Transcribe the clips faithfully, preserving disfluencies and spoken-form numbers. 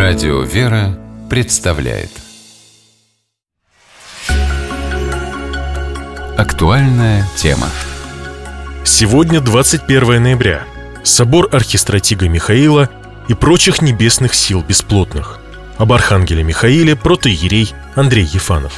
Радио «Вера» представляет актуальная тема. Сегодня двадцать первое ноября. Собор архистратига Михаила и прочих небесных сил бесплотных. Об архангеле Михаиле протоиерей Андрей Ефанов.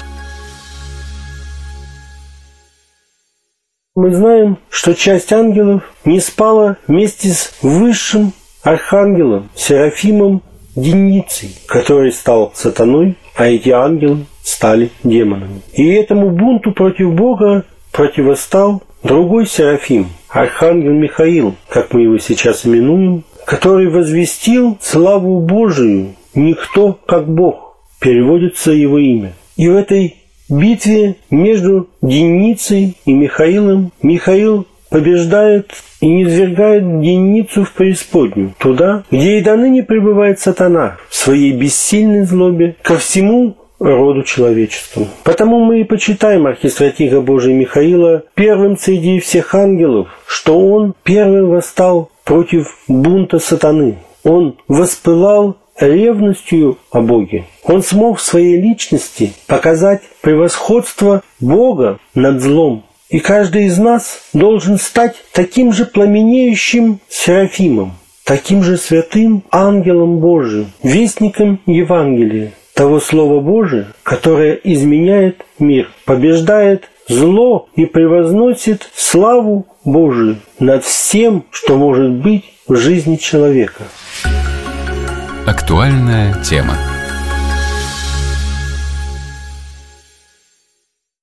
Мы знаем, что часть ангелов не спала вместе с высшим архангелом Серафимом Деницей, который стал сатаной, а эти ангелы стали демонами. И этому бунту против Бога противостал другой Серафим, архангел Михаил, как мы его сейчас именуем, который возвестил славу Божию «Никто, как Бог», переводится его имя. И в этой битве между Деницей и Михаилом Михаил побеждает и низвергает Деницу в преисподнюю, туда, где и до ныне пребывает сатана в своей бессильной злобе ко всему роду человечеству. Потому мы и почитаем архистратига Божия Михаила первым среди всех ангелов, что он первым восстал против бунта сатаны. Он воспылал ревностью о Боге. Он смог в своей личности показать превосходство Бога над злом. И каждый из нас должен стать таким же пламенеющим Серафимом, таким же святым ангелом Божиим, вестником Евангелия, того Слова Божия, которое изменяет мир, побеждает зло и превозносит славу Божию над всем, что может быть в жизни человека. Актуальная тема.